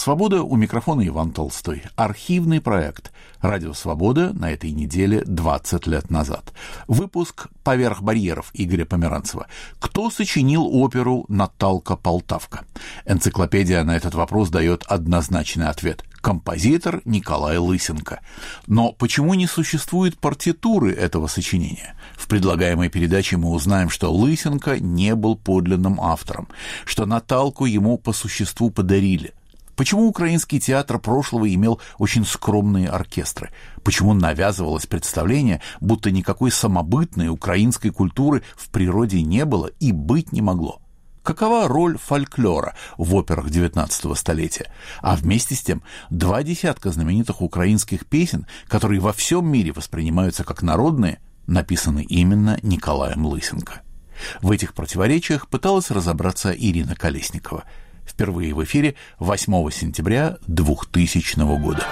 «Свобода», у микрофона Иван Толстой. Архивный проект «Радио Свобода» на этой неделе 20 лет назад. Выпуск «Поверх барьеров» Игоря Померанцева. Кто сочинил оперу «Наталка-Полтавка»? Энциклопедия на этот вопрос дает однозначный ответ. Композитор Николай Лысенко. Но почему не существует партитуры этого сочинения? В предлагаемой передаче мы узнаем, что Лысенко не был подлинным автором, что Наталку ему по существу подарили. Почему украинский театр прошлого имел очень скромные оркестры? Почему навязывалось представление, будто никакой самобытной украинской культуры в природе не было и быть не могло? Какова роль фольклора в операх XIX столетия? А вместе с тем 20 знаменитых украинских песен, которые во всем мире воспринимаются как народные, написаны именно Николаем Лысенко. В этих противоречиях пыталась разобраться Ирина Колесникова. Впервые в эфире 8 сентября 2000 года.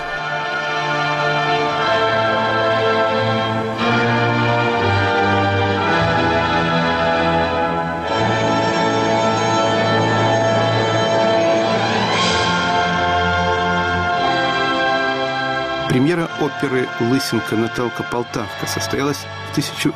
Премьера оперы Лысенко «Наталка-Полтавка» состоялась в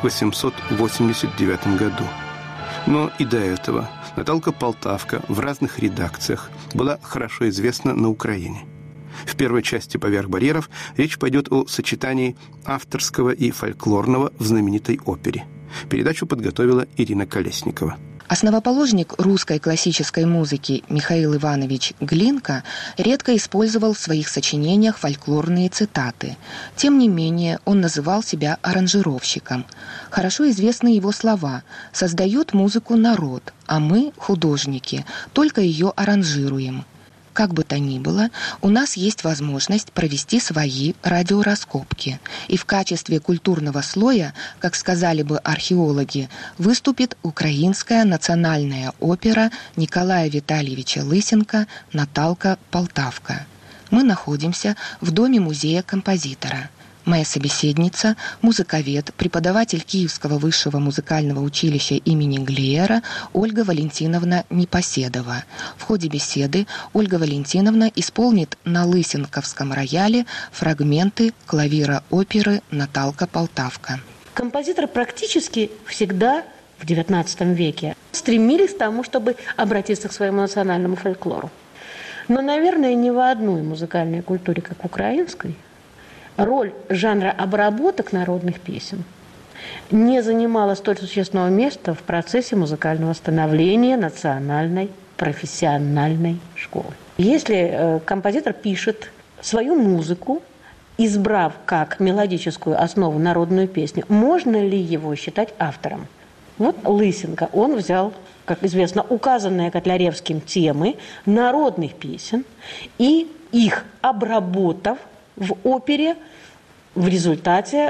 1889 году. Но и до этого Наталка-Полтавка в разных редакциях была хорошо известна на Украине. В первой части «Поверх барьеров» речь пойдет о сочетании авторского и фольклорного в знаменитой опере. Передачу подготовила Ирина Колесникова. Основоположник русской классической музыки Михаил Иванович Глинка редко использовал в своих сочинениях фольклорные цитаты. Тем не менее, он называл себя аранжировщиком. Хорошо известны его слова: «Создает музыку народ, а мы, художники, только ее аранжируем». Как бы то ни было, у нас есть возможность провести свои радиораскопки. И в качестве культурного слоя, как сказали бы археологи, выступит украинская национальная опера Николая Витальевича Лысенко «Наталка-Полтавка». Мы находимся в доме музея композитора. Моя собеседница – музыковед, преподаватель Киевского высшего музыкального училища имени Глеера Ольга Валентиновна Непоседова. В ходе беседы Ольга Валентиновна исполнит на лысенковском рояле фрагменты клавира оперы «Наталка-Полтавка». Композиторы практически всегда в XIX веке стремились к тому, чтобы обратиться к своему национальному фольклору. Но, наверное, ни в одной музыкальной культуре, как украинской, роль жанра обработок народных песен не занимала столь существенного места в процессе музыкального становления национальной профессиональной школы. Если композитор пишет свою музыку, избрав как мелодическую основу народную песню, можно ли его считать автором? Вот Лысенко, он взял, как известно, указанные Котляревским темы народных песен и их обработав в опере, в результате,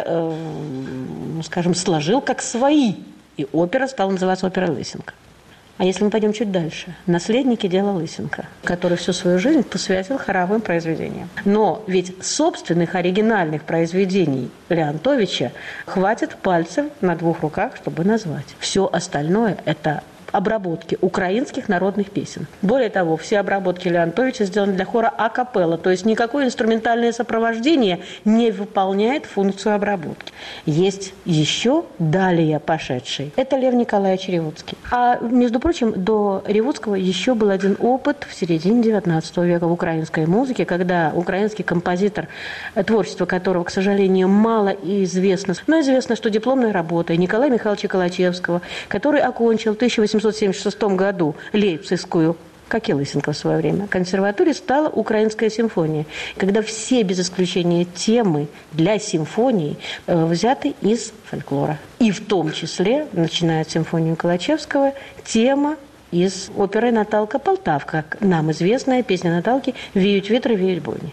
скажем, сложил как свои. И опера стала называться «Опера Лысенко». А если мы пойдем чуть дальше, наследники дела Лысенко, который всю свою жизнь посвятил хоровым произведениям. Но ведь собственных оригинальных произведений Леонтовича хватит пальцев на двух руках, чтобы назвать. Все остальное – это обработки украинских народных песен. Более того, все обработки Леонтовича сделаны для хора а-капелла, то есть никакое инструментальное сопровождение не выполняет функцию обработки. Есть еще далее пошедший. Это Лев Николаевич Ревудский. А, между прочим, до Ревудского еще был один опыт в середине XIX века в украинской музыке, когда украинский композитор, творчество которого, к сожалению, мало известно, но известно, что дипломная работа Николая Михайловича Калачевского, который окончил в 1876 году Лейпцигскую, как и Лысенко в свое время, консерваторию, стала Украинская симфония, когда все, без исключения, темы для симфонии взяты из фольклора. И в том числе, начиная от симфонии Калачевского, тема из оперы «Наталка-Полтавка», нам известная песня Наталки «Веют ветры, веют бойни».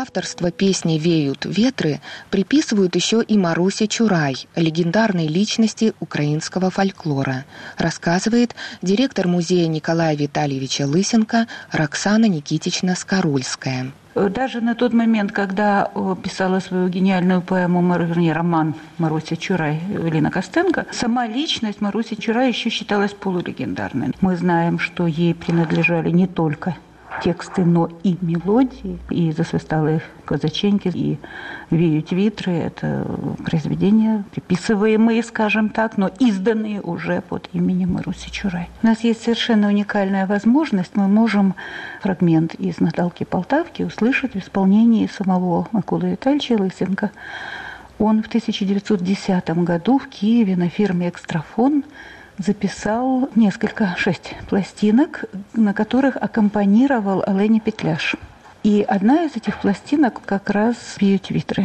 Авторство песни «Веют ветры» приписывают еще и Марусе Чурай, легендарной личности украинского фольклора, рассказывает директор музея Николая Витальевича Лысенко Роксана Никитична Скорульская. Даже на тот момент, когда писала свою гениальную поэму, вернее, роман Маруся Чурай Лина Костенко, сама личность Маруси Чурай еще считалась полулегендарной. Мы знаем, что ей принадлежали не только тексты, но и мелодии, и «Засвистали казаченьки», и «Веют ветры» – это произведения, приписываемые, скажем так, но изданные уже под именем Маруси Чурай. У нас есть совершенно уникальная возможность, мы можем фрагмент из «Наталки Полтавки» услышать в исполнении самого Миколы Витальевича Лысенко. Он в 1910 году в Киеве на фирме «Экстрафон» записал 6 пластинок, на которых аккомпанировал Олені Петляш. И одна из этих пластинок как раз «Веют ветры».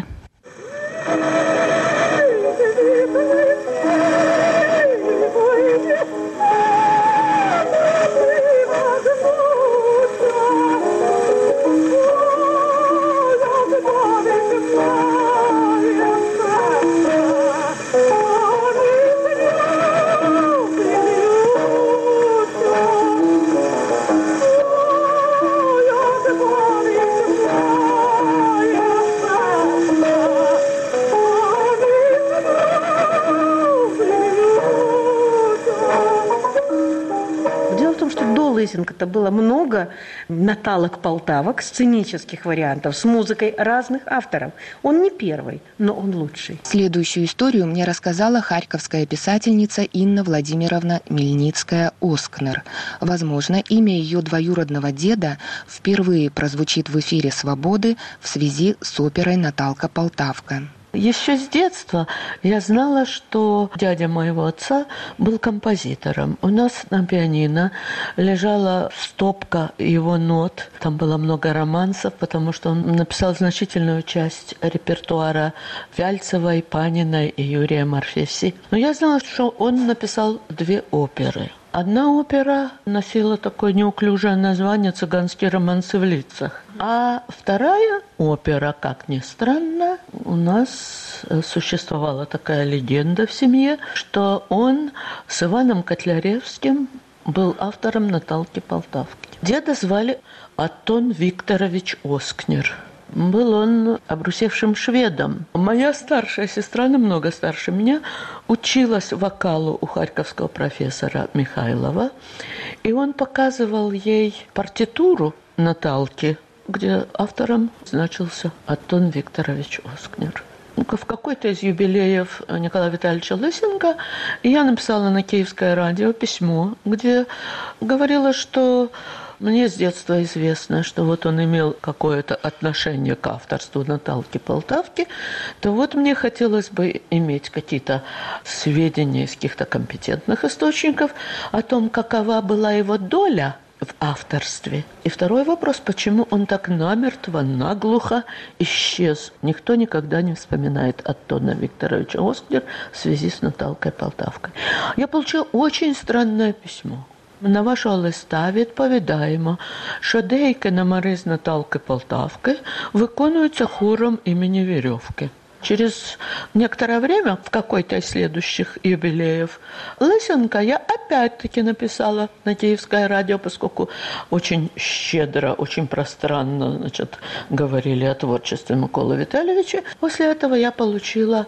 Лысенко-то было много наталок-полтавок, сценических вариантов с музыкой разных авторов. Он не первый, но он лучший. Следующую историю мне рассказала харьковская писательница Инна Владимировна Мельницкая-Оскнер. Возможно, имя ее двоюродного деда впервые прозвучит в эфире «Свободы» в связи с оперой «Наталка-Полтавка». Еще с детства я знала, что дядя моего отца был композитором. У нас на пианино лежала стопка его нот. Там было много романсов, потому что он написал значительную часть репертуара Вяльцевой, Паниной и Юрия Морфеси. Но я знала, что он написал 2 оперы. Одна опера носила такое неуклюжее название «Цыганские романсы в лицах». А вторая опера, как ни странно, у нас существовала такая легенда в семье, что он с Иваном Котляревским был автором «Наталки Полтавки». Деда звали Антон Викторович Оскнер. Был он обрусевшим шведом. Моя старшая сестра, намного старше меня, училась вокалу у харьковского профессора Михайлова. И он показывал ей партитуру Наталки, где автором значился Антон Викторович Оскнер. В какой-то из юбилеев Николая Витальевича Лысенко я написала на Киевское радио письмо, где говорила, что мне с детства известно, что вот он имел какое-то отношение к авторству Наталки Полтавки, то вот мне хотелось бы иметь какие-то сведения из каких-то компетентных источников о том, какова была его доля в авторстве. И второй вопрос, почему он так намертво, наглухо исчез. Никто никогда не вспоминает Антона Викторовича Оскнер в связи с Наталкой Полтавкой. Я получила очень странное письмо. На вашого листа відповідаємо, що деякі номери з Наталки Полтавки виконуються хором імені Веревки. Через некоторое время, в какой-то из следующих юбилеев, Лысенко я опять-таки написала на Киевское радио, поскольку очень щедро, очень пространно, говорили о творчестве Миколы Витальевича. После этого я получила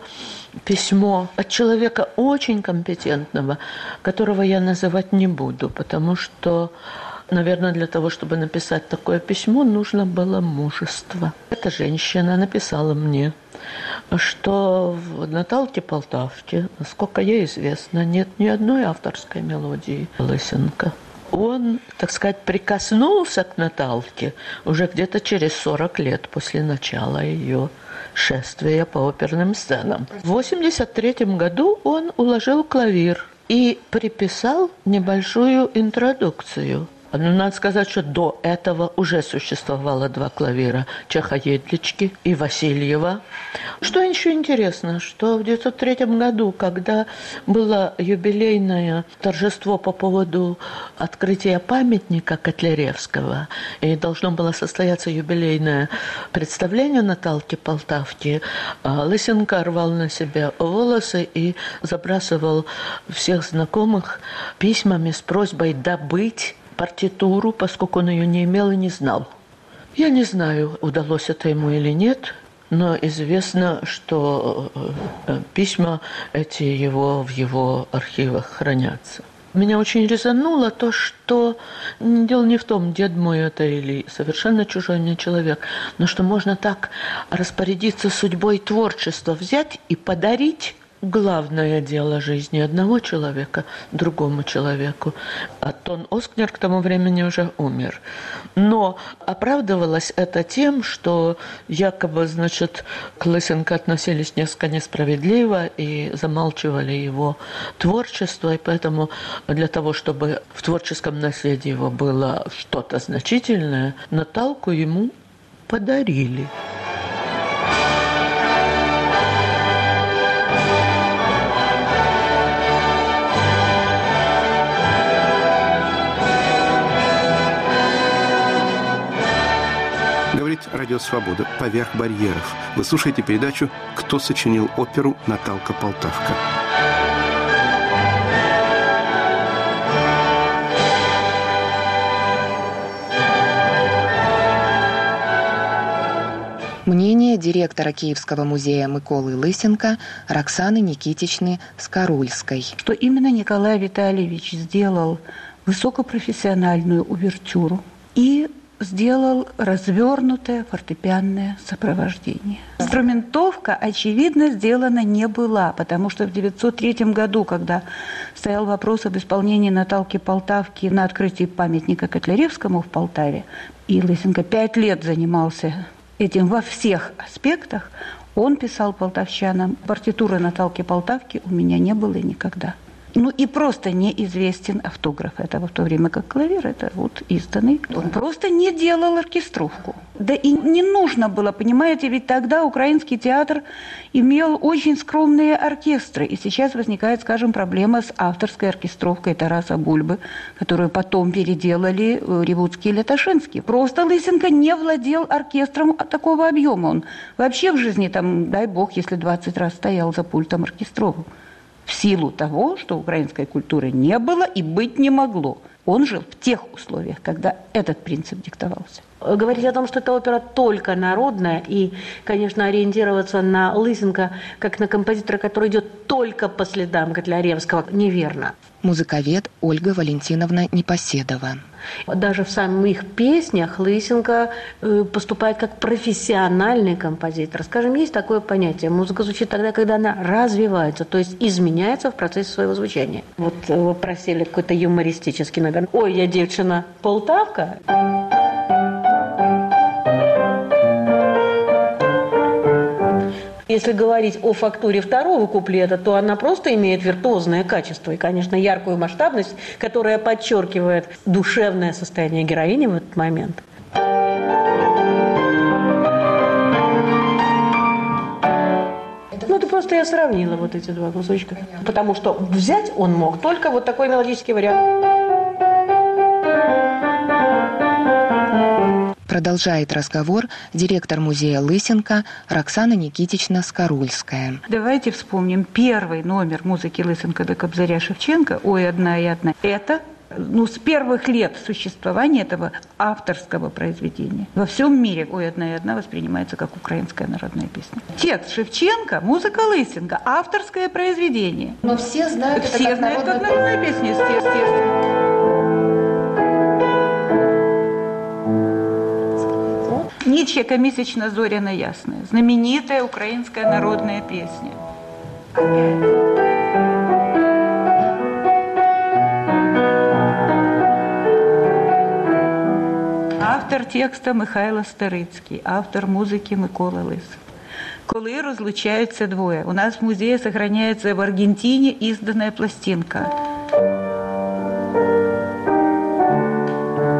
письмо от человека очень компетентного, которого я называть не буду, потому что, наверное, для того, чтобы написать такое письмо, нужно было мужество. Эта женщина написала мне, что в Наталке Полтавке, насколько ей известно, нет ни одной авторской мелодии Лысенко. Он, так сказать, прикоснулся к Наталке уже где-то через 40 лет после начала ее шествия по оперным сценам. В 1983 году он уложил клавир и приписал небольшую интродукцию Но надо сказать, что до этого уже существовало 2 клавира – Чехоедлички и Васильева. Что еще интересно, что в 1903 году, когда было юбилейное торжество по поводу открытия памятника Котляревского, и должно было состояться юбилейное представление Наталки Полтавки, Лысенко рвал на себе волосы и забрасывал всех знакомых письмами с просьбой добыть партитуру, поскольку он ее не имел и не знал. Я не знаю, удалось это ему или нет, но известно, что письма эти в его архивах хранятся. Меня очень резануло то, что дело не в том, дед мой это или совершенно чужой мне человек, но что можно так распорядиться судьбой творчества, взять и подарить главное дело жизни одного человека другому человеку. А Тон Оскнер к тому времени уже умер. Но оправдывалось это тем, что якобы, к Лысенко относились несколько несправедливо и замалчивали его творчество, и поэтому для того, чтобы в творческом наследии его было что-то значительное, Наталку ему подарили. Радио «Свобода. Поверх барьеров». Вы слушаете передачу «Кто сочинил оперу Наталка Полтавка». Мнение директора Киевского музея Миколы Лысенко Роксаны Никитичны Скорульской. Что именно Николай Витальевич сделал высокопрофессиональную увертюру и сделал развернутое фортепианное сопровождение. Инструментовка, очевидно, сделана не была, потому что в 1903 году, когда стоял вопрос об исполнении Наталки Полтавки на открытии памятника Котляревскому в Полтаве, и Лысенко 5 лет занимался этим во всех аспектах, он писал полтавчанам: партитуры Наталки Полтавки у меня не было никогда. И просто неизвестен автограф этого, в то время как клавир это изданный. Он просто не делал оркестровку. Да и не нужно было, понимаете, ведь тогда украинский театр имел очень скромные оркестры. И сейчас возникает, скажем, проблема с авторской оркестровкой Тараса Бульбы, которую потом переделали Ревуцкий и Лятошинский. Просто Лысенко не владел оркестром такого объема. Он вообще в жизни, дай бог, если 20 раз стоял за пультом оркестровым. В силу того, что украинской культуры не было и быть не могло. Он жил в тех условиях, когда этот принцип диктовался. Говорить о том, что эта опера только народная, и, конечно, ориентироваться на Лысенко как на композитора, который идет только по следам Котляревского, неверно. Музыковед Ольга Валентиновна Непоседова. Даже в самих песнях Лысенко поступает как профессиональный композитор. Скажем, есть такое понятие: музыка звучит тогда, когда она развивается, то есть изменяется в процессе своего звучания. Вот вы просили какой-то юмористический номер. «Ой, я девчина Полтавка». Если говорить о фактуре второго куплета, то она просто имеет виртуозное качество и, конечно, яркую масштабность, которая подчеркивает душевное состояние героини в этот момент. Это просто я сравнила эти два кусочка. Потому что взять он мог только такой мелодический вариант. Продолжает разговор директор музея Лысенко Роксана Никитична Скорульская. Давайте вспомним первый номер музыки Лысенко до Кобзаря Шевченко «Ой, одна и одна». Это с первых лет существования этого авторского произведения. Во всем мире «Ой, одна и одна» воспринимается как украинская народная песня. Текст Шевченко, музыка Лысенко, авторское произведение. Но все знают это как народная песня, естественно. Нитчика «Месячно зоряно ясная», знаменитая украинская народная песня. Автор текста Михайло Старицький, автор музики Микола Лисенко. «Коли розлучаються двоє». У нас в музее сохраняется в Аргентине изданная пластинка.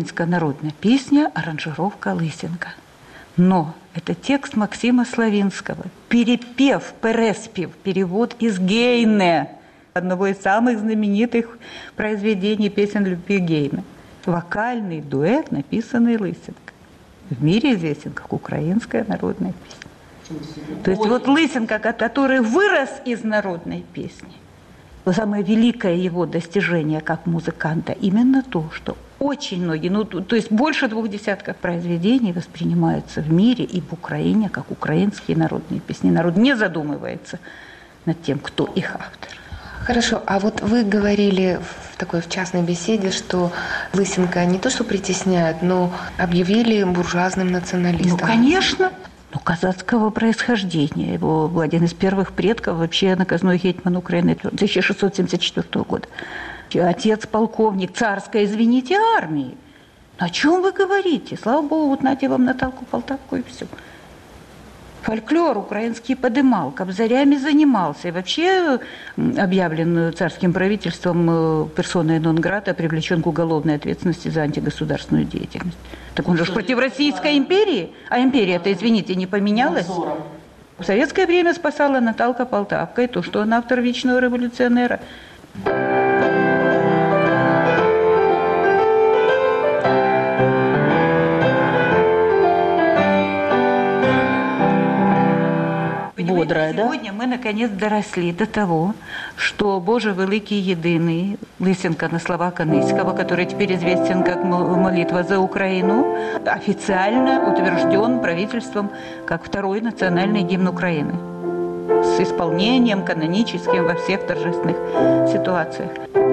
украинская народная песня, аранжировка Лысенко. Но это текст Максима Славинского. Перепев, переспев, перевод из Гейне, одного из самых знаменитых произведений песен любви Гейне. Вокальный дуэт, написанный Лысенко. В мире известен как украинская народная песня. То есть вот Лысенко, который вырос из народной песни, самое великое его достижение как музыканта именно то, что очень многие, то есть больше 20 произведений воспринимаются в мире и в Украине как украинские народные песни. Народ не задумывается над тем, кто их автор. Хорошо, а вот вы говорили в частной беседе, что Лысенко не то что притесняют, но объявили буржуазным националистом. Ну, конечно. Казацкого происхождения. Его был один из первых предков, вообще наказной гетьман Украины 1674 года. Отец полковник царской, извините, армии. О чем вы говорите? Слава Богу, вот нате вам Наталку Полтавку и все. Фольклор украинский подымал, кобзарями занимался. И вообще объявлен царским правительством персоной нон-грата, привлечен к уголовной ответственности за антигосударственную деятельность. Так он же против Российской империи. А империя-то, извините, не поменялась. В советское время спасала Наталка Полтавка и то, что она автор «Вечного революционера». Бодрая, да? Сегодня мы наконец доросли до того, что «Боже великий единый» Лысенко на слова Каныцкого, который теперь известен как «Молитва за Украину», официально утвержден правительством как второй национальный гимн Украины с исполнением каноническим во всех торжественных ситуациях.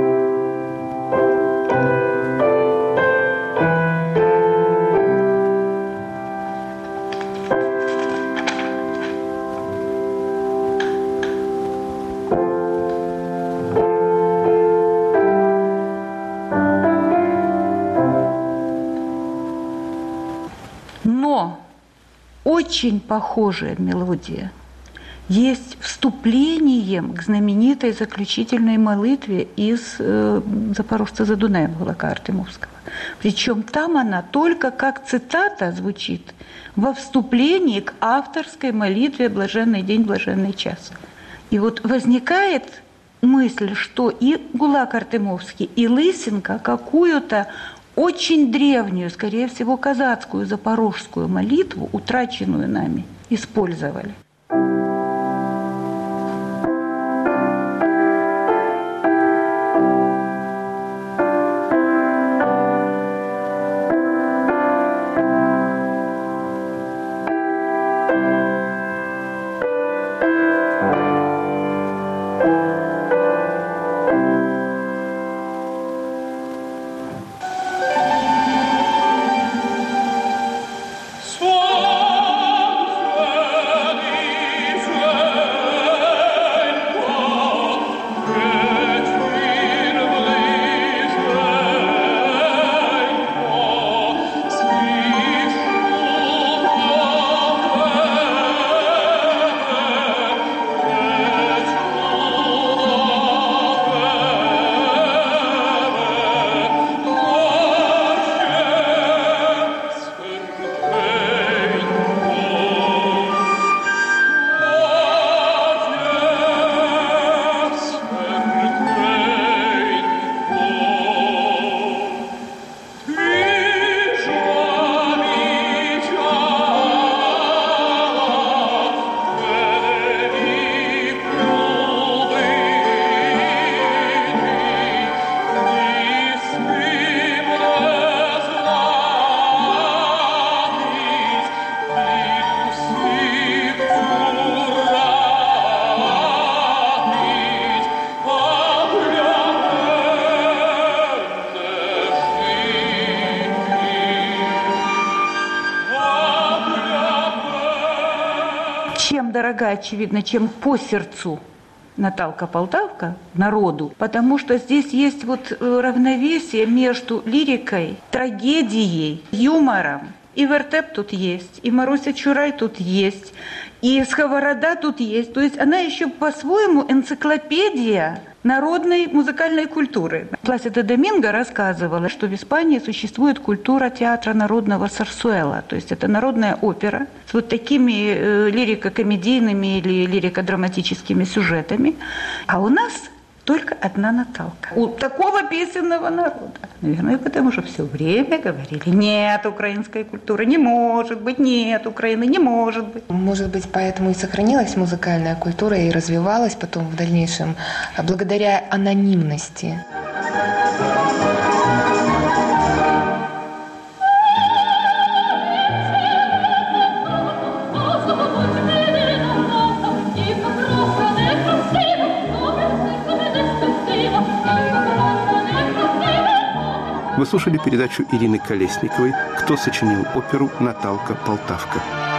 Очень похожая мелодия есть вступлением к знаменитой заключительной молитве из «Запорожца за Дунаем» Гулака Артемовского. Причем там она только как цитата звучит во вступлении к авторской молитве «Блаженный день, блаженный час». И вот возникает мысль, что и Гулак Артемовский, и Лысенко какую-то очень древнюю, скорее всего, казацкую запорожскую молитву, утраченную нами, использовали. Дорога, очевидно, чем по сердцу Наталка Полтавка народу, потому что здесь есть вот равновесие между лирикой, трагедией, юмором. И вертеп тут есть, и Маруся Чурай тут есть, И сковорода тут есть. То есть она еще по-своему энциклопедия народной музыкальной культуры. Пласида Доминго рассказывала, что в Испании существует культура театра народного сарсуэла. То есть это народная опера с вот такими лирико-комедийными или лирико-драматическими сюжетами. А у нас только одна Наталка. У такого песенного народа. Наверное, потому что все время говорили: нет украинской культуры, не может быть, нет Украины, не может быть. Может быть, поэтому и сохранилась музыкальная культура и развивалась потом в дальнейшем благодаря анонимности. Вы слушали передачу Ирины Колесниковой «Кто сочинил оперу «Наталка Полтавка».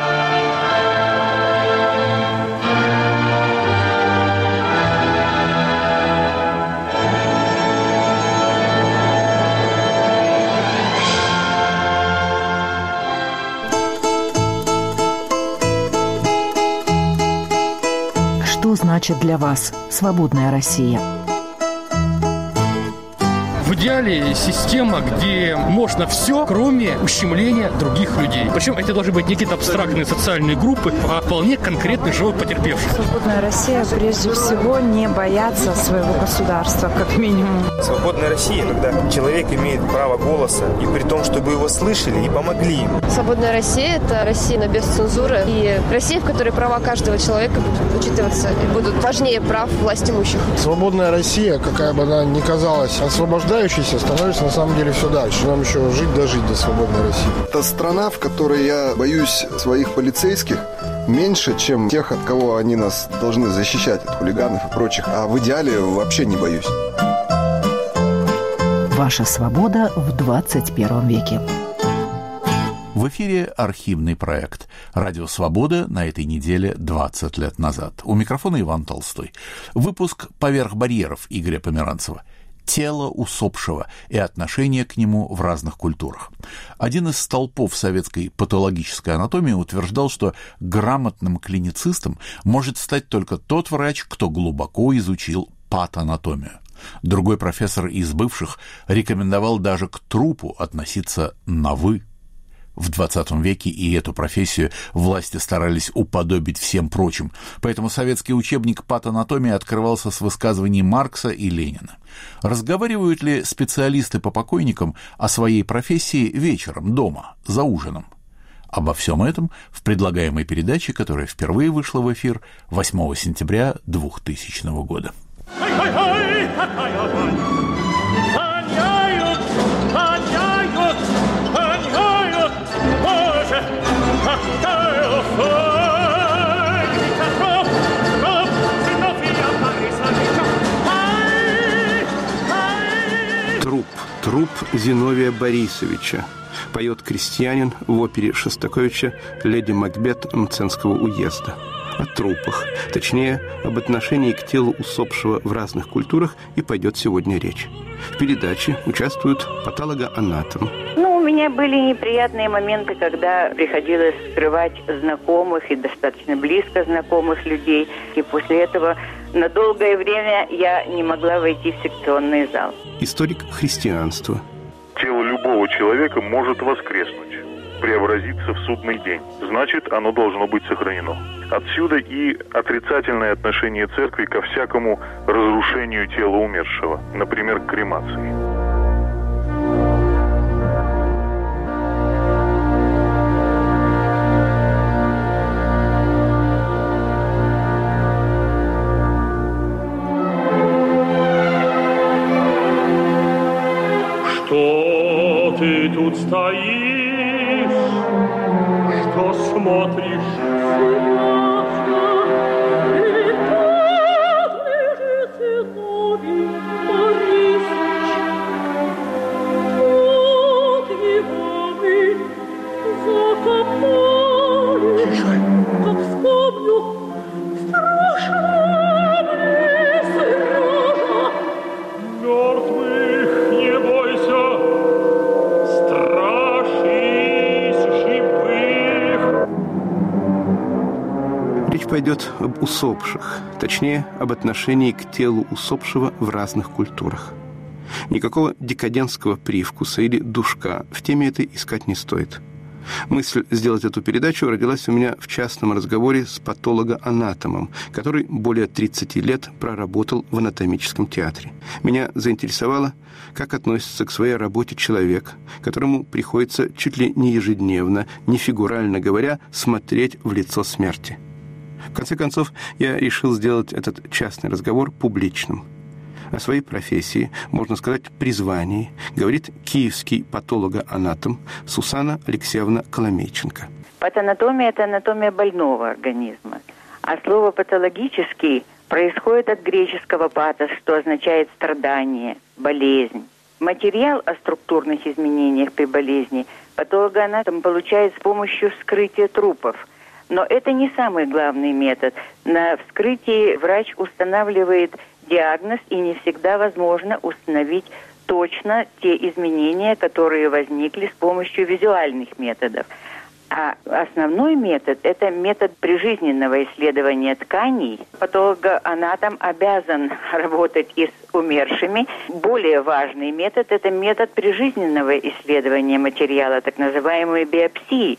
Что значит для вас свободная Россия? В идеале система, где можно все, кроме ущемления других людей. Причем это должны быть не какие-то абстрактные социальные группы, а вполне конкретный живой потерпевший. Свободная Россия прежде всего не бояться своего государства, как минимум. Свободная Россия, когда человек имеет право голоса, и при том, чтобы его слышали и помогли ему. Свободная Россия – это Россия без цензуры и Россия, в которой права каждого человека будут учитываться и будут важнее прав властимущих. Свободная Россия, какая бы она ни казалась освобождающей, становится на самом деле все дальше. Нам еще жить до свободной России. Это страна, в которой я боюсь своих полицейских меньше, чем тех, от кого они нас должны защищать, от хулиганов и прочих. А в идеале вообще не боюсь. Ваша свобода в 21 веке. В эфире архивный проект «Радио Свобода» на этой неделе 20 лет назад. У микрофона Иван Толстой. Выпуск «Поверх барьеров» Игоря Померанцева. Тело усопшего и отношение к нему в разных культурах. Один из столпов советской патологической анатомии утверждал, что грамотным клиницистом может стать только тот врач, кто глубоко изучил патанатомию. Другой профессор из бывших рекомендовал даже к трупу относиться на «вы». В 20 веке и эту профессию власти старались уподобить всем прочим, поэтому советский учебник патанатомии открывался с высказываний Маркса и Ленина. Разговаривают ли специалисты по покойникам о своей профессии вечером, дома, за ужином? Обо всем этом в предлагаемой передаче, которая впервые вышла в эфир 8 сентября 2000 года. Труп Зиновия Борисовича. Поет крестьянин в опере Шостаковича «Леди Макбет» Мценского уезда. О трупах, точнее, об отношении к телу усопшего в разных культурах и пойдет сегодня речь. В передаче участвует патологоанатом. У меня были неприятные моменты, когда приходилось скрывать знакомых и достаточно близко знакомых людей. И после этого на долгое время я не могла войти в секционный зал. Историк христианства. Тело любого человека может воскреснуть, преобразиться в судный день. Значит, оно должно быть сохранено. Отсюда и отрицательное отношение церкви ко всякому разрушению тела умершего, например, к кремации. Что ты тут стоишь? Что смотришь? пойдет об усопших, точнее, об отношении к телу усопшего в разных культурах. Никакого декадентского привкуса или душка в теме этой искать не стоит. Мысль сделать эту передачу родилась у меня в частном разговоре с патологоанатомом, который более 30 лет проработал в анатомическом театре. Меня заинтересовало, как относится к своей работе человек, которому приходится чуть ли не ежедневно, не фигурально говоря, смотреть в лицо смерти. В конце концов, я решил сделать этот частный разговор публичным. О своей профессии, можно сказать, призвании, говорит киевский патологоанатом Сусанна Алексеевна Коломейченко. Патанатомия – это анатомия больного организма. А слово «патологический» происходит от греческого «патос», что означает страдание, болезнь. Материал о структурных изменениях при болезни патологоанатом получает с помощью вскрытия трупов. Но это не самый главный метод. На вскрытии врач устанавливает диагноз, и не всегда возможно установить точно те изменения, которые возникли с помощью визуальных методов. А основной метод – это метод прижизненного исследования тканей. Патологоанатом обязан работать и с умершими. Более важный метод – это метод прижизненного исследования материала, так называемые биопсии,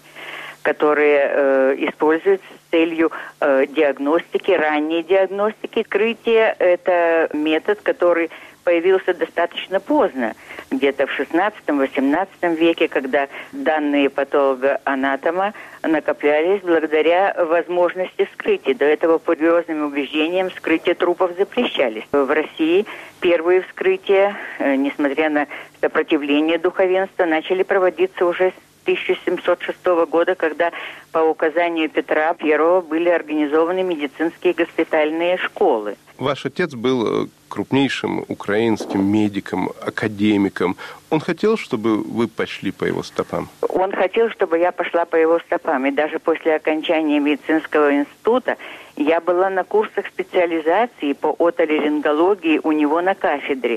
которые используются с целью диагностики, ранней диагностики. Вскрытие – это метод, который появился достаточно поздно, где-то в XVI-XVIII веке, когда данные патологоанатома накоплялись благодаря возможности вскрытия. До этого по религиозным убеждениям вскрытие трупов запрещались. В России первые вскрытия, несмотря на сопротивление духовенства, начали проводиться уже с 1706 года, когда по указанию Петра I были организованы медицинские госпитальные школы. Ваш отец был крупнейшим украинским медиком, академиком. Он хотел, чтобы вы пошли по его стопам? Он хотел, чтобы я пошла по его стопам. И даже после окончания медицинского института я была на курсах специализации по отоларингологии у него на кафедре.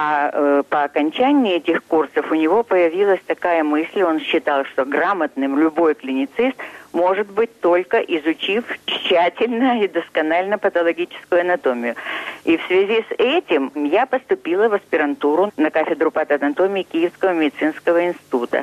А по окончании этих курсов у него появилась такая мысль, он считал, что грамотным любой клиницист может быть только изучив тщательно и досконально патологическую анатомию. И в связи с этим я поступила в аспирантуру на кафедру патанатомии Киевского медицинского института.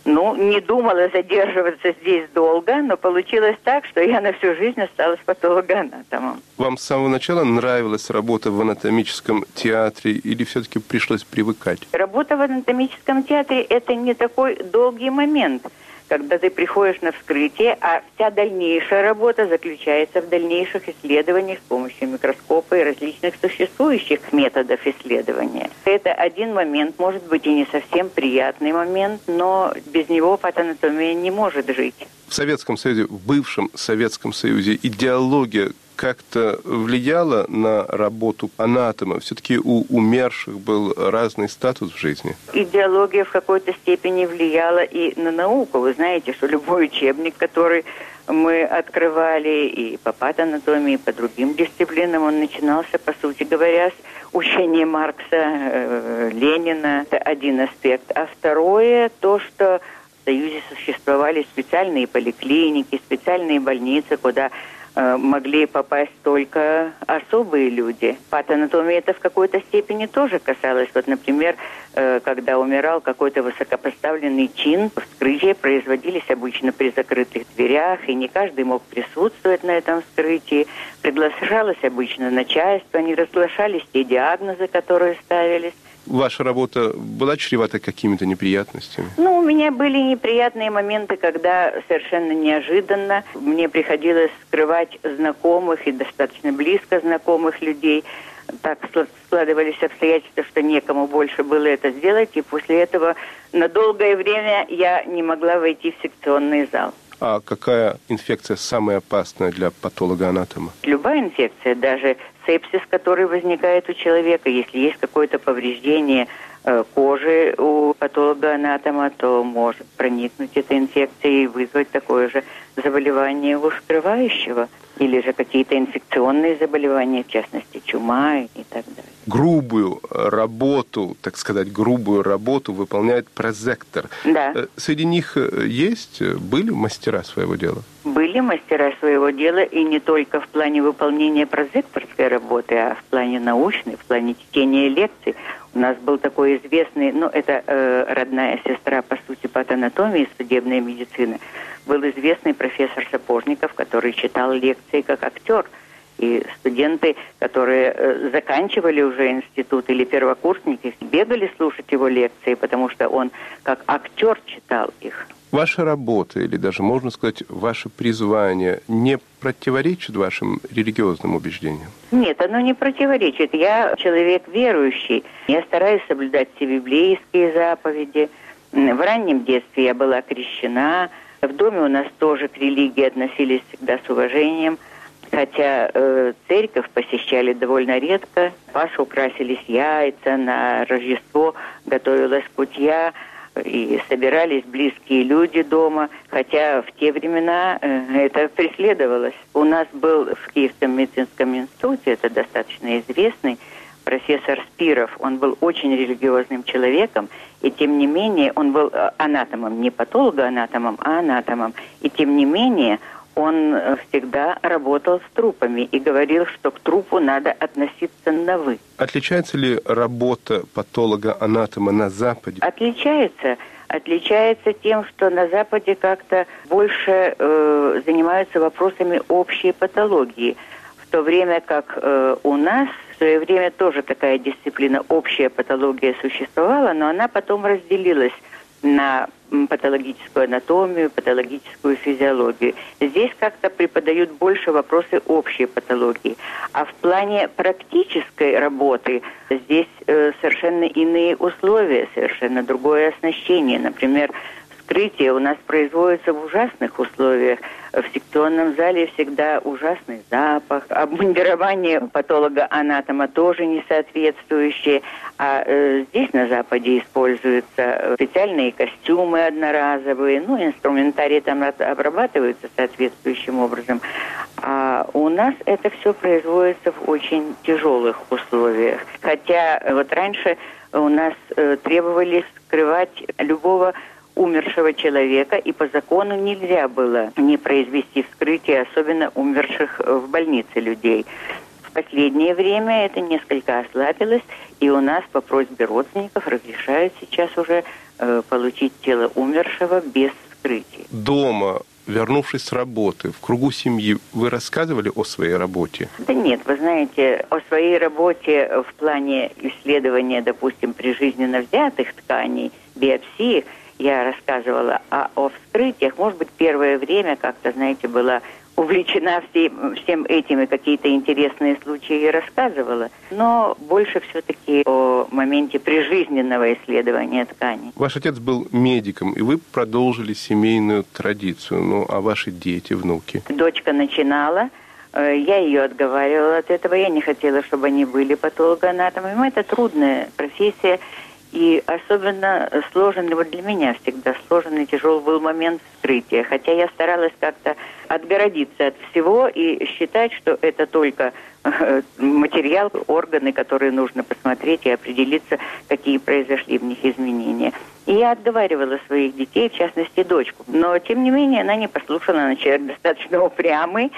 Не думала задерживаться здесь долго, но получилось так, что я на всю жизнь осталась патологоанатомом. Вам с самого начала нравилась работа в анатомическом театре или все-таки пришлось привыкать? Работа в анатомическом театре – это не такой долгий момент, когда ты приходишь на вскрытие, а вся дальнейшая работа заключается в дальнейших исследованиях с помощью микроскопа и различных существующих методов исследования. Это один момент, может быть и не совсем приятный момент, но без него патанатомия не может жить. В Советском Союзе, в бывшем Советском Союзе идеология как-то влияла на работу анатома? Все-таки у умерших был разный статус в жизни. Идеология в какой-то степени влияла и на науку. Вы знаете, что любой учебник, который мы открывали и по патанатомии, и по другим дисциплинам, он начинался, по сути говоря, с учения Маркса, Ленина. Это один аспект. А второе, то, что в Союзе существовали специальные поликлиники, специальные больницы, куда могли попасть только особые люди. Патанатомия это в какой-то степени тоже касалось. Вот, например, когда умирал какой-то высокопоставленный чин, вскрытия производились обычно при закрытых дверях, и не каждый мог присутствовать на этом вскрытии. Приглашалось обычно начальство, не разглашались те диагнозы, которые ставились. Ваша работа была чревата какими-то неприятностями? У меня были неприятные моменты, когда совершенно неожиданно мне приходилось скрывать знакомых и достаточно близко знакомых людей. Так складывались обстоятельства, что некому больше было это сделать, и после этого на долгое время я не могла войти в секционный зал. А какая инфекция самая опасная для патологоанатома? Любая инфекция, даже сепсис, который возникает у человека, если есть какое-то повреждение кожи у патологоанатома, то может проникнуть эта инфекция и вызвать такое же заболевание у вскрывающего. Или же какие-то инфекционные заболевания, в частности чума и так далее. грубую работу, так сказать, грубую работу выполняет прозектор. Да. Среди них были мастера своего дела? Были мастера своего дела, и не только в плане выполнения прозекторской работы, а в плане научной, в плане чтения лекций. У нас был такой известный, это родная сестра, по сути, по анатомии судебной медицины, был известный профессор Сапожников, который читал лекции как актер. И студенты, которые заканчивали уже институт или первокурсники, бегали слушать его лекции, потому что он как актер читал их. Ваша работа, или даже, можно сказать, ваше призвание не противоречит вашим религиозным убеждениям? Нет, оно не противоречит. Я человек верующий. Я стараюсь соблюдать все библейские заповеди. В раннем детстве я была крещена. В доме у нас тоже к религии относились всегда с уважением. Хотя церковь посещали довольно редко. Пасху украсились яйца, на Рождество готовилась кутья, и собирались близкие люди дома. Хотя в те времена это преследовалось. У нас был в Киевском медицинском институте, это достаточно известный, профессор Спиров. Он был очень религиозным человеком, и тем не менее он был анатомом, не патологоанатомом, а анатомом. И тем не менее он всегда работал с трупами и говорил, что к трупу надо относиться на «вы». Отличается ли работа патолога-анатома на Западе? Отличается. Отличается тем, что на Западе как-то больше занимаются вопросами общей патологии. В то время как у нас в свое время тоже такая дисциплина общая патология существовала, но она потом разделилась на патологическую анатомию, патологическую физиологию. Здесь как-то преподают больше вопросы общей патологии. А в плане практической работы здесь совершенно иные условия, совершенно другое оснащение. Например, вскрытие у нас производится в ужасных условиях. В секционном зале всегда ужасный запах. Обмундирование патолога-анатома тоже не соответствующее. А здесь на Западе используются специальные костюмы одноразовые. Инструментарий там обрабатывается соответствующим образом. А у нас это все производится в очень тяжелых условиях. Хотя вот раньше у нас требовали скрывать любого умершего человека, и по закону нельзя было не произвести вскрытие, особенно умерших в больнице людей. В последнее время это несколько ослабилось, и у нас по просьбе родственников разрешают сейчас уже получить тело умершего без вскрытия. Дома, вернувшись с работы, в кругу семьи, вы рассказывали о своей работе? Да нет, вы знаете, о своей работе в плане исследования, допустим, прижизненно взятых тканей, биопсии, я рассказывала, а о вскрытиях, может быть, первое время как-то, знаете, была увлечена всем этим, и какие-то интересные случаи рассказывала, но больше все-таки о моменте прижизненного исследования тканей. Ваш отец был медиком, и вы продолжили семейную традицию, а ваши дети, внуки? Дочка начинала, я ее отговаривала от этого, я не хотела, чтобы они были патологоанатомами. Это трудная профессия. И особенно сложный, вот для меня всегда сложный и тяжелый был момент вскрытия. Хотя я старалась как-то отгородиться от всего и считать, что это только материал, органы, которые нужно посмотреть и определиться, какие произошли в них изменения. И я отговаривала своих детей, в частности, дочку. Но, тем не менее, она не послушала, она человек достаточно упрямый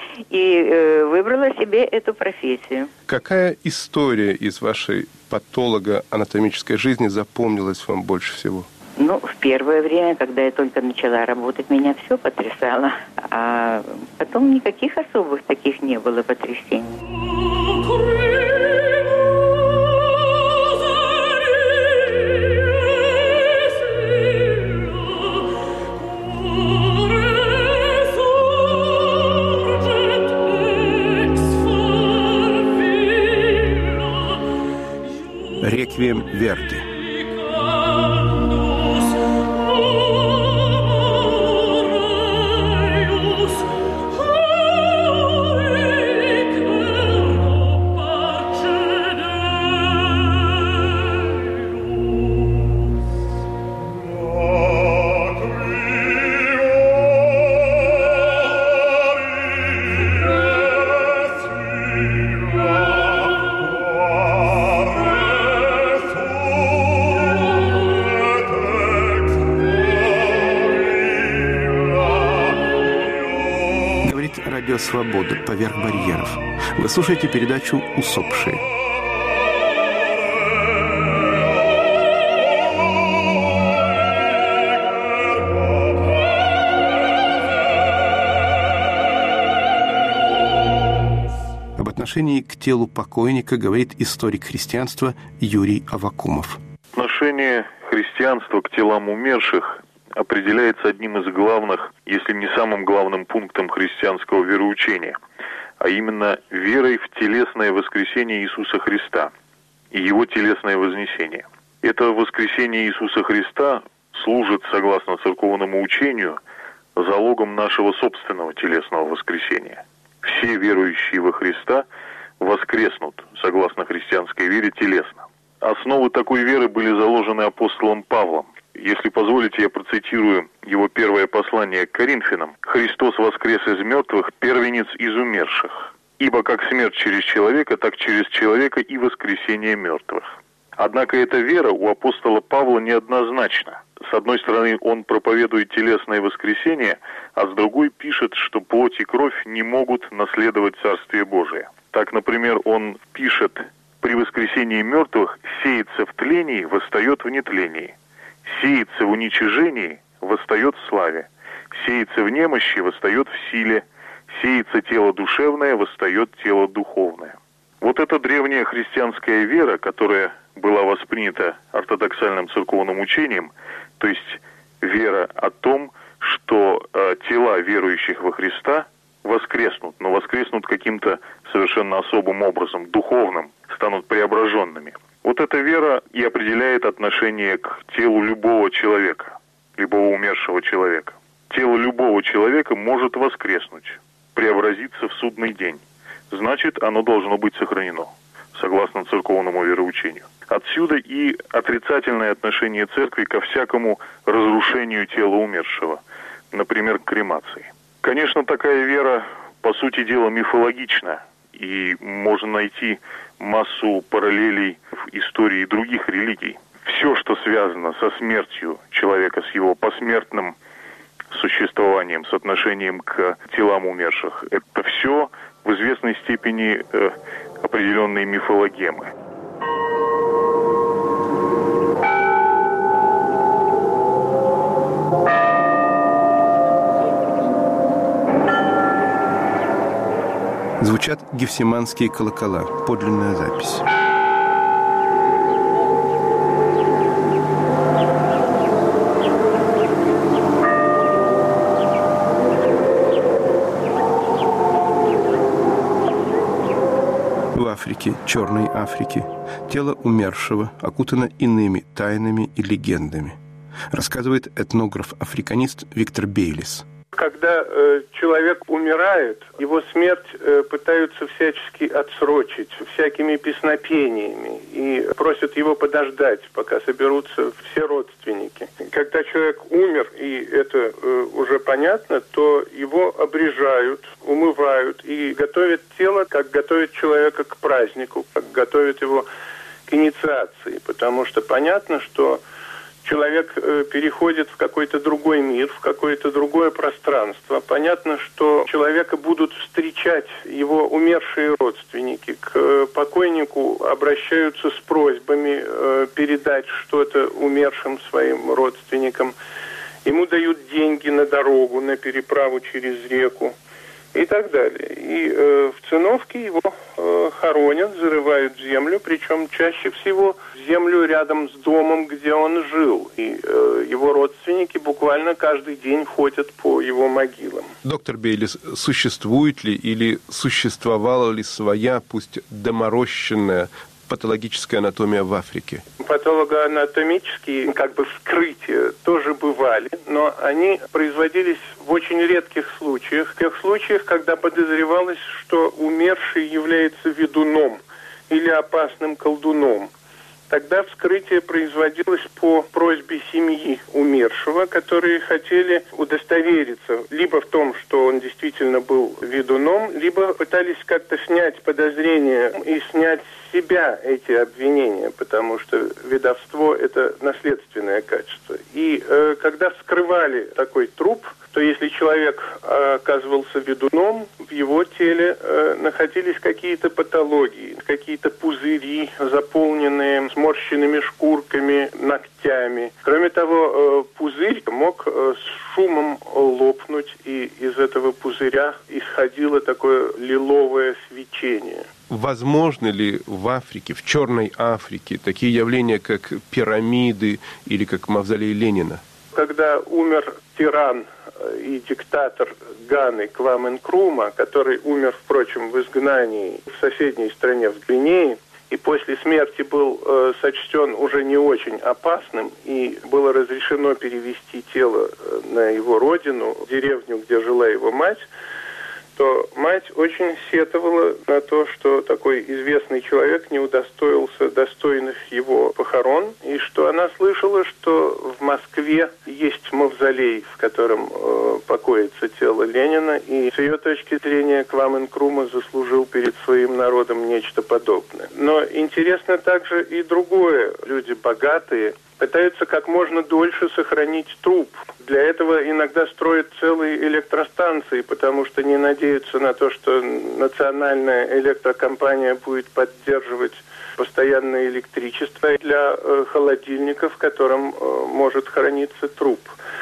и выбрала себе эту профессию. Какая история из вашей патолого-анатомической жизни запомнилась вам больше всего? В первое время, когда я только начала работать, меня все потрясало. А потом никаких особых таких не было потрясений. Реквием Верди. Review. Радио «Свобода. Поверх барьеров». Вы слушаете передачу «Усопшие». Об отношении к телу покойника говорит историк христианства Юрий Аввакумов. Отношение христианства к телам умерших определяется одним из главных, если не самым главным пунктом христианского вероучения, а именно верой в телесное воскресение Иисуса Христа и Его телесное вознесение. Это воскресение Иисуса Христа служит, согласно церковному учению, залогом нашего собственного телесного воскресения. Все верующие во Христа воскреснут, согласно христианской вере, телесно. Основы такой веры были заложены апостолом Павлом. Если позволите, я процитирую его первое послание к Коринфянам. «Христос воскрес из мертвых, первенец из умерших. Ибо как смерть через человека, так через человека и воскресение мертвых». Однако эта вера у апостола Павла неоднозначна. С одной стороны, он проповедует телесное воскресение, а с другой пишет, что плоть и кровь не могут наследовать Царствие Божие. Так, например, он пишет: «При воскресении мертвых сеется в тлении, восстает в нетлении. Сеется в уничижении, восстает в славе. Сеется в немощи, восстает в силе. Сеется тело душевное, восстает тело духовное». Вот эта древняя христианская вера, которая была воспринята ортодоксальным церковным учением, то есть вера о том, что тела верующих во Христа воскреснут, но воскреснут каким-то совершенно особым образом, духовным, станут преображенными. Вот эта вера и определяет отношение к телу любого человека, любого умершего человека. Тело любого человека может воскреснуть, преобразиться в судный день. Значит, оно должно быть сохранено, согласно церковному вероучению. Отсюда и отрицательное отношение церкви ко всякому разрушению тела умершего, например, к кремации. Конечно, такая вера, по сути дела, мифологична, и можно найти массу параллелей в истории других религий. Все, что связано со смертью человека, с его посмертным существованием, с отношением к телам умерших, это все в известной степени определенные мифологемы. Звучат гефсиманские колокола. Подлинная запись. В Африке, Черной Африке, тело умершего окутано иными тайнами и легендами, рассказывает этнограф-африканист Виктор Бейлис. Когда человек умирает, его смерть пытаются всячески отсрочить всякими песнопениями и просят его подождать, пока соберутся все родственники. Когда человек умер, и это уже понятно, то его обрежают, умывают и готовят тело, как готовят человека к празднику, как готовят его к инициации, потому что понятно, что человек переходит в какой-то другой мир, в какое-то другое пространство. Понятно, что человека будут встречать его умершие родственники. К покойнику обращаются с просьбами передать что-то умершим своим родственникам. Ему дают деньги на дорогу, на переправу через реку и так далее. И в циновке его хоронят, зарывают в землю, причем чаще всего в землю рядом с домом, где он жил. И его родственники буквально каждый день ходят по его могилам. Доктор Бейлис, существует ли или существовала ли своя, пусть доморощенная, патологическая анатомия в Африке? Патологоанатомические вскрытия тоже бывали, но они производились в очень редких случаях. В тех случаях, когда подозревалось, что умерший является ведуном или опасным колдуном. Тогда вскрытие производилось по просьбе семьи умершего, которые хотели удостовериться либо в том, что он действительно был ведуном, либо пытались как-то снять подозрения и снять с себя эти обвинения, потому что ведовство – это наследственное качество. И когда вскрывали такой труп, то если человек оказывался ведуном, в его теле находились какие-то патологии, какие-то пузыри, заполненные сморщенными шкурками, ногтями. Кроме того, пузырь мог с шумом лопнуть, и из этого пузыря исходило такое лиловое свечение. Возможно ли в Африке, в Черной Африке, такие явления, как пирамиды или как мавзолей Ленина? Когда умер тиран и диктатор Ганы Кваме Нкрума, который умер, впрочем, в изгнании в соседней стране, в Гвинее, и после смерти был сочтен уже не очень опасным, и было разрешено перевести тело на его родину, в деревню, где жила его мать, то мать очень сетовала на то, что такой известный человек не удостоился достойных его похорон, и что она слышала, что в Москве есть мавзолей, в котором покоится тело Ленина, и с ее точки зрения Кваме Нкрума заслужил перед своим народом нечто подобное. Но интересно также и другое. Люди богатые пытаются как можно дольше сохранить труп. Для этого иногда строят целые электростанции, потому что не надеются на то, что национальная электрокомпания будет поддерживать постоянное электричество для холодильника, в котором может храниться труп.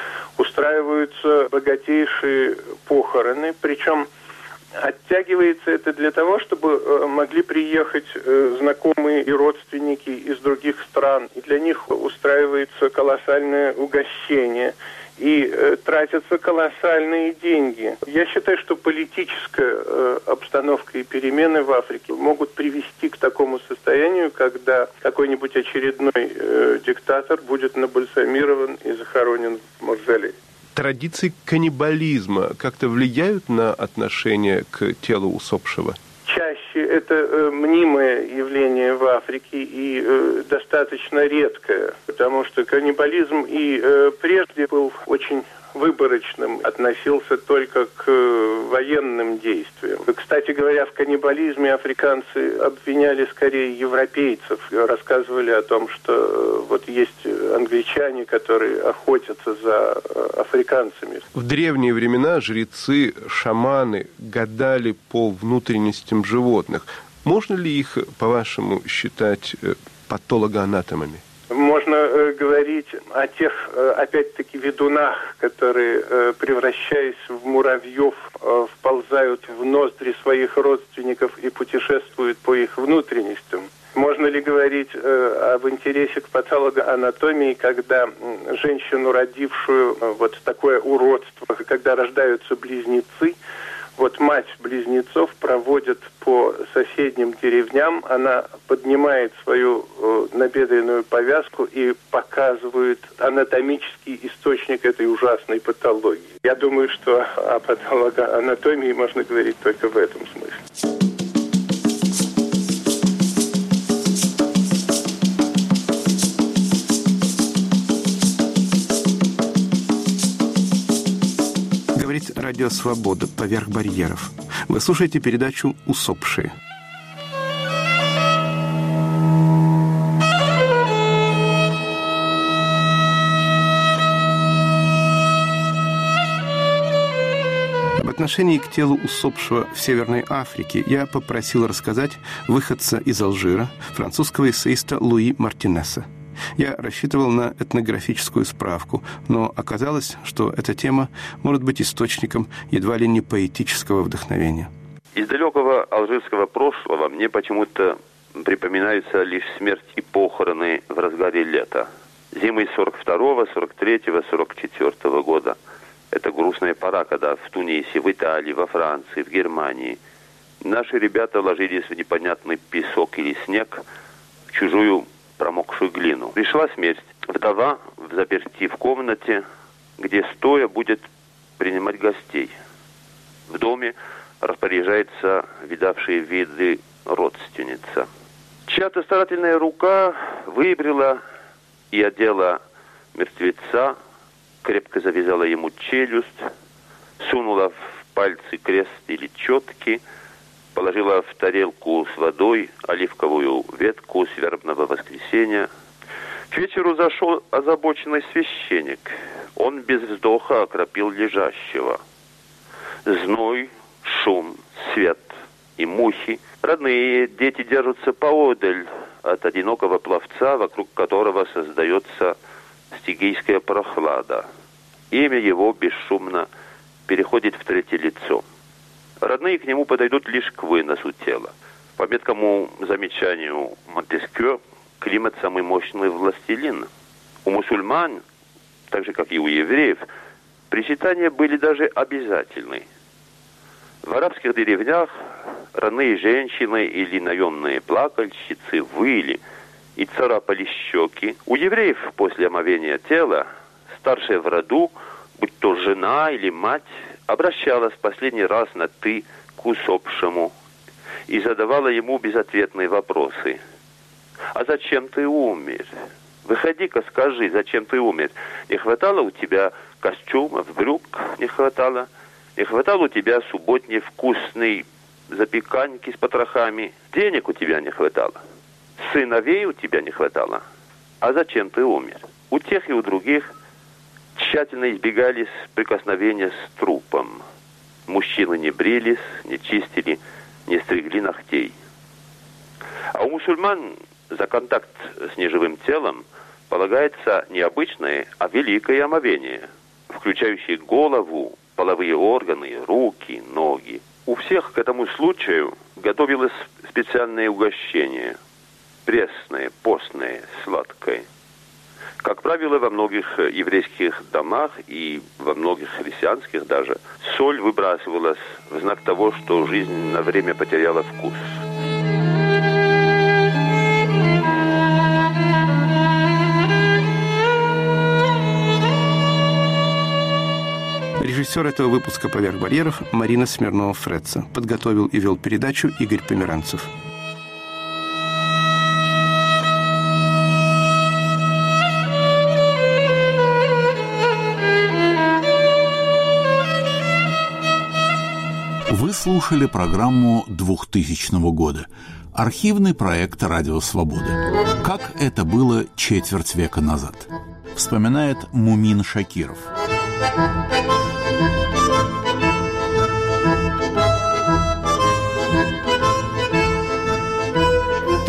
Устраиваются богатейшие похороны, причем оттягивается это для того, чтобы могли приехать знакомые и родственники из других стран. И для них устраивается колоссальное угощение. И тратятся колоссальные деньги. Я считаю, что политическая обстановка и перемены в Африке могут привести к такому состоянию, когда какой-нибудь очередной диктатор будет набальсамирован и захоронен в мавзолее. Традиции каннибализма как-то влияют на отношение к телу усопшего? Чаще это мнимое явление в Африке и достаточно редкое, потому что каннибализм и прежде был очень выборочным, относился только к военным действиям. Кстати говоря, в каннибализме африканцы обвиняли скорее европейцев, рассказывали о том, что вот есть англичане, которые охотятся за африканцами. В древние времена жрецы, шаманы гадали по внутренностям животных. Можно ли их, по-вашему, считать патологоанатомами? Можно говорить о тех, опять-таки, ведунах, которые, превращаясь в муравьев, вползают в ноздри своих родственников и путешествуют по их внутренностям. Можно ли говорить об интересе к патологоанатомии, когда женщину, родившую вот такое уродство, когда рождаются близнецы, вот мать близнецов проводит по соседним деревням, она поднимает свою набедренную повязку и показывает анатомический источник этой ужасной патологии. Я думаю, что о патологоанатомии можно говорить только в этом смысле. Радио «Свобода. Поверх барьеров». Вы слушаете передачу «Усопшие». В отношении к телу усопшего в Северной Африке я попросил рассказать выходца из Алжира, французского эссеиста Луи Мартинеса. Я рассчитывал на этнографическую справку, но оказалось, что эта тема может быть источником едва ли не поэтического вдохновения. Из далекого алжирского прошлого мне почему-то припоминаются лишь смерть и похороны в разгаре лета. Зимой 42-го, 43-го, 44-го года. Это грустная пора, когда в Тунисе, в Италии, во Франции, в Германии наши ребята ложились в непонятный песок или снег, в чужую промокшую глину. Пришла смерть. Вдова в заперти в комнате, где стоя будет принимать гостей. В доме распоряжается видавшая виды родственница. Чья-то старательная рука выбрила и одела мертвеца, крепко завязала ему челюсть, сунула в пальцы крест или четки, положила в тарелку с водой оливковую ветку с вербного воскресенья. К вечеру зашел озабоченный священник. Он без вздоха окропил лежащего. Зной шум, свет и мухи. Родные дети держатся поодаль от одинокого пловца, вокруг которого создается стигийская прохлада. Имя его бесшумно переходит в третье лицо. Родные к нему подойдут лишь к выносу тела. По меткому замечанию Монтескьё, климат самый мощный властелин. У мусульман, так же как и у евреев, причитания были даже обязательны. В арабских деревнях родные женщины или наемные плакальщицы выли и царапали щеки. У евреев после омовения тела старшая в роду, будь то жена или мать, обращалась в последний раз на «ты» к усопшему и задавала ему безответные вопросы. «А зачем ты умер? Выходи-ка, скажи, зачем ты умер? Не хватало у тебя костюмов, брюк? Не хватало? Не хватало у тебя субботней вкусной запеканки с потрохами? Денег у тебя не хватало? Сыновей у тебя не хватало? А зачем ты умер?» У тех и у других тщательно избегались прикосновения с трупом. Мужчины не брились, не чистили, не стригли ногтей. А у мусульман за контакт с неживым телом полагается не обычное, а великое омовение, включающее голову, половые органы, руки, ноги. У всех к этому случаю готовилось специальное угощение. Пресное, постное, сладкое. Как правило, во многих еврейских домах и во многих христианских даже соль выбрасывалась в знак того, что жизнь на время потеряла вкус. Режиссер этого выпуска «Поверх барьеров» Марина Смирнова-Фредца. Подготовил и вел передачу Игорь Померанцев. Вы слушали программу 2000 года. Архивный проект «Радио Свобода». Как это было четверть века назад. Вспоминает Мумин Шакиров. –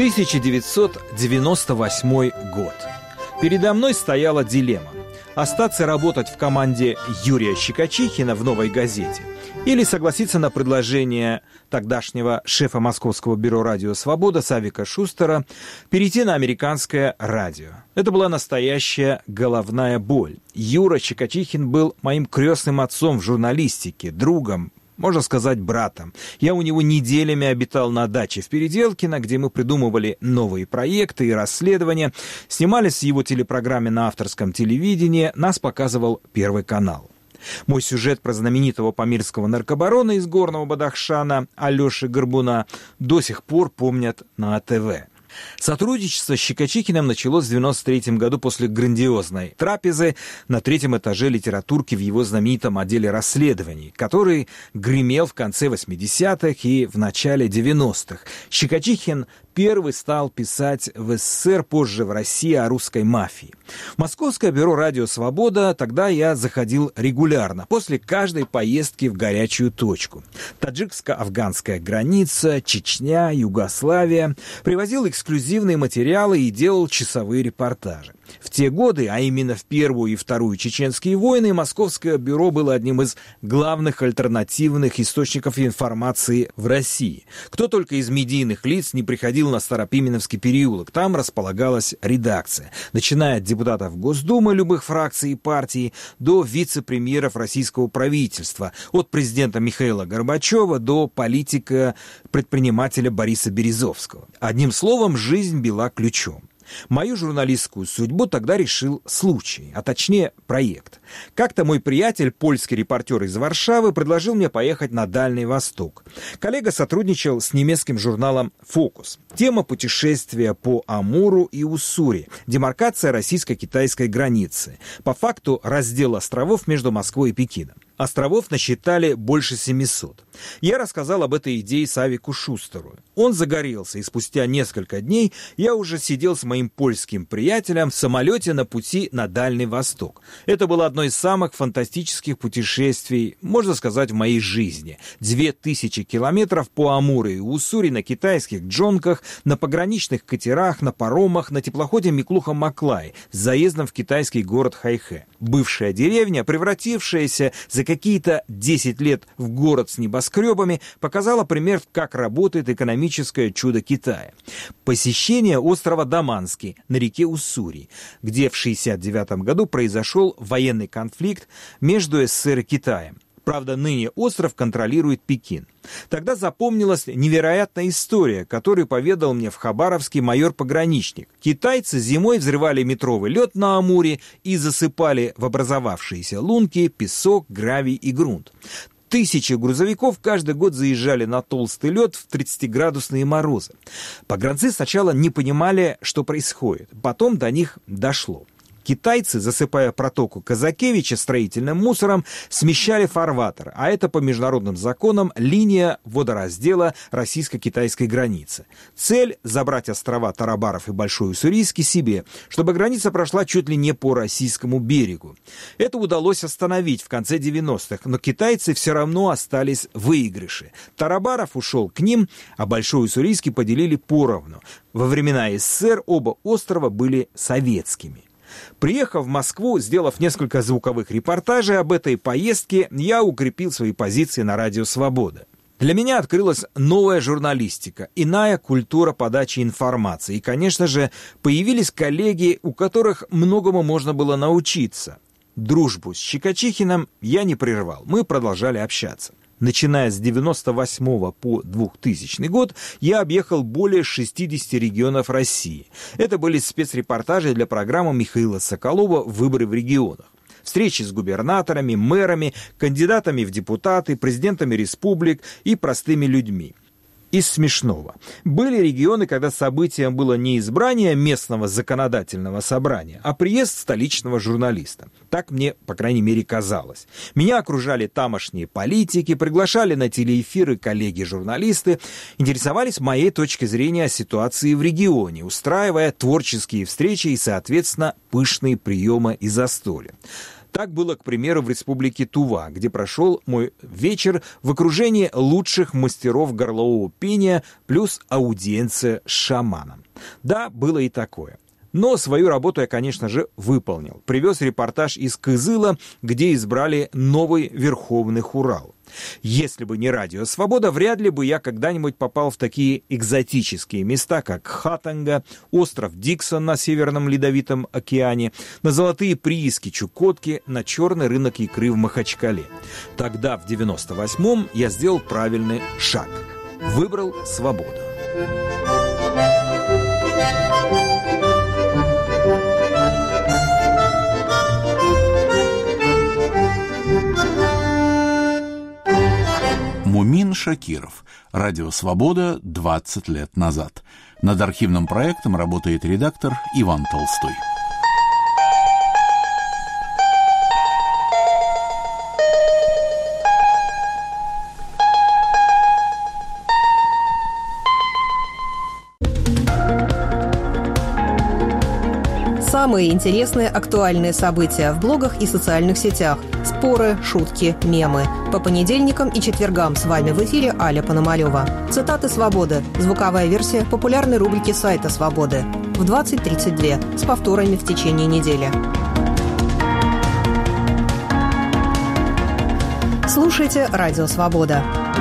1998 год. Передо мной стояла дилемма – остаться работать в команде Юрия Щекочихина в «Новой газете» или согласиться на предложение тогдашнего шефа Московского бюро «Радио Свобода» Савика Шустера перейти на американское радио. Это была настоящая головная боль. Юра Щекочихин был моим крестным отцом в журналистике, другом, можно сказать, братом. Я у него неделями обитал на даче в Переделкино, где мы придумывали новые проекты и расследования, снимались в его телепрограмме на авторском телевидении, нас показывал Первый канал. Мой сюжет про знаменитого памирского наркобарона из Горного Бадахшана Алеши Горбуна до сих пор помнят на АТВ. Сотрудничество с Щекочихиным началось в 1993 году после грандиозной трапезы на 3-м этаже литературки в его знаменитом отделе расследований, который гремел в конце 80-х и в начале 90-х. Щекочихин первый стал писать в СССР, позже в России, о русской мафии. В Московское бюро «Радио Свобода» тогда я заходил регулярно, после каждой поездки в горячую точку. Таджикско-афганская граница, Чечня, Югославия. Привозил эксклюзивные материалы и делал часовые репортажи. В те годы, а именно в Первую и Вторую чеченские войны, Московское бюро было одним из главных альтернативных источников информации в России. Кто только из медийных лиц не приходил на Старопименовский переулок, там располагалась редакция, начиная от депутатов Госдумы любых фракций и партий до вице-премьеров российского правительства, от президента Михаила Горбачева до политика-предпринимателя Бориса Березовского. Одним словом, жизнь била ключом. Мою журналистскую судьбу тогда решил случай, а точнее проект. Как-то мой приятель, польский репортер из Варшавы, предложил мне поехать на Дальний Восток. Коллега сотрудничал с немецким журналом «Фокус». Тема путешествия по Амуру и Уссури, демаркация российско-китайской границы, по факту раздел островов между Москвой и Пекином. Островов насчитали больше 700. Я рассказал об этой идее Савику Шустеру. Он загорелся, и спустя несколько дней я уже сидел с моим польским приятелем в самолете на пути на Дальний Восток. Это было одно из самых фантастических путешествий, можно сказать, в моей жизни. 2000 километров по Амуру и Уссури на китайских джонках, на пограничных катерах, на паромах, на теплоходе Миклуха-Маклай с заездом в китайский город Хайхэ. Бывшая деревня, превратившаяся за какие-то 10 лет в город с небоскребами, показала пример, как работает экономическое чудо Китая. Посещение острова Даманский на реке Уссури, где в 1969 году произошел военный конфликт между СССР и Китаем. Правда, ныне остров контролирует Пекин. Тогда запомнилась невероятная история, которую поведал мне в Хабаровске майор-пограничник. Китайцы зимой взрывали метровый лед на Амуре и засыпали в образовавшиеся лунки песок, гравий и грунт. Тысячи грузовиков каждый год заезжали на толстый лед в 30-градусные морозы. Погранцы сначала не понимали, что происходит. Потом до них дошло. Китайцы, засыпая протоку Казакевича строительным мусором, смещали фарватер, а это по международным законам линия водораздела российско-китайской границы. Цель – забрать острова Тарабаров и Большой Уссурийский себе, чтобы граница прошла чуть ли не по российскому берегу. Это удалось остановить в конце 90-х, но китайцы все равно остались в выигрыше. Тарабаров ушел к ним, а Большой Уссурийский поделили поровну. Во времена СССР оба острова были советскими. Приехав в Москву, сделав несколько звуковых репортажей об этой поездке, я укрепил свои позиции на радио «Свобода». Для меня открылась новая журналистика, иная культура подачи информации. И, конечно же, появились коллеги, у которых многому можно было научиться. Дружбу с Щекочихиным я не прервал, мы продолжали общаться. Начиная с 1998 по 2000 год я объехал более 60 регионов России. Это были спецрепортажи для программы Михаила Соколова «Выборы в регионах». Встречи с губернаторами, мэрами, кандидатами в депутаты, президентами республик и простыми людьми. Из смешного. Были регионы, когда событием было не избрание местного законодательного собрания, а приезд столичного журналиста. Так мне, по крайней мере, казалось. Меня окружали тамошние политики, приглашали на телеэфиры коллеги-журналисты, интересовались моей точкой зрения о ситуации в регионе, устраивая творческие встречи и, соответственно, пышные приемы и застолья. Так было, к примеру, в республике Тува, где прошел мой вечер в окружении лучших мастеров горлового пения плюс аудиенция с шаманом. Да, было и такое. Но свою работу я, конечно же, выполнил. Привез репортаж из Кызыла, где избрали новый Верховный Хурал. Если бы не радио «Свобода», вряд ли бы я когда-нибудь попал в такие экзотические места, как Хатанга, остров Диксон на Северном Ледовитом океане, на золотые прииски Чукотки, на черный рынок икры в Махачкале. Тогда, в 98-м, я сделал правильный шаг. Выбрал свободу. Мумин Шакиров. Радио «Свобода» 20 лет назад. Над архивным проектом работает редактор Иван Толстой. Самые интересные актуальные события в блогах и социальных сетях. Споры, шутки, мемы. По понедельникам и четвергам с вами в эфире Аля Пономарёва. Цитаты «Свободы». Звуковая версия популярной рубрики сайта «Свободы». В 20:32 с повторами в течение недели. Слушайте «Радио Свобода».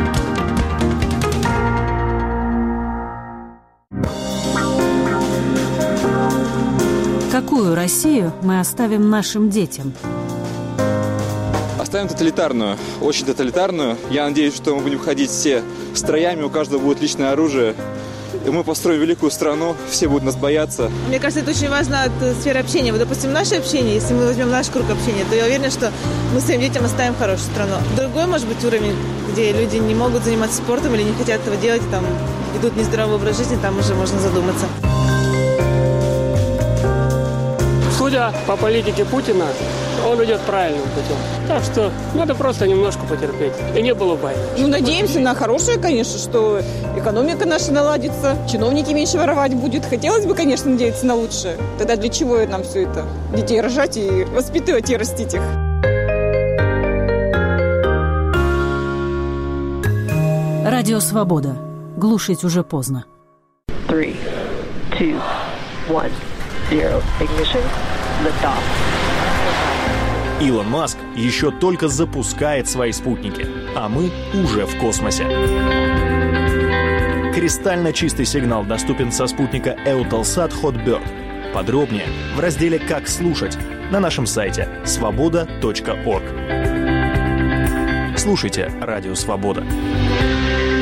Какую Россию мы оставим нашим детям? Оставим тоталитарную, очень тоталитарную. Я надеюсь, что мы будем ходить все строями, у каждого будет личное оружие. И мы построим великую страну, все будут нас бояться. Мне кажется, это очень важно от сферы общения. Вот, допустим, наше общение, если мы возьмем наш круг общения, то я уверена, что мы своим детям оставим хорошую страну. Другой, может быть, уровень, где люди не могут заниматься спортом или не хотят этого делать, там ведут нездоровый образ жизни, там уже можно задуматься. В судя по политике Путина, он идет правильным путем. Так что надо просто немножко потерпеть. И не было войны. Ну, надеемся на хорошее, конечно, что экономика наша наладится, чиновники меньше воровать будут. Хотелось бы, конечно, надеяться на лучшее. Тогда для чего нам все это? Детей рожать и воспитывать и растить их. Радио «Свобода». Глушить уже поздно. 3, 2, 1, 0. Ignition. Lift-off. Илон Маск еще только запускает свои спутники, а мы уже в космосе. Кристально чистый сигнал доступен со спутника Eutelsat Hotbird. Подробнее в разделе «Как слушать» на нашем сайте svoboda.org. Слушайте «Радио Свобода».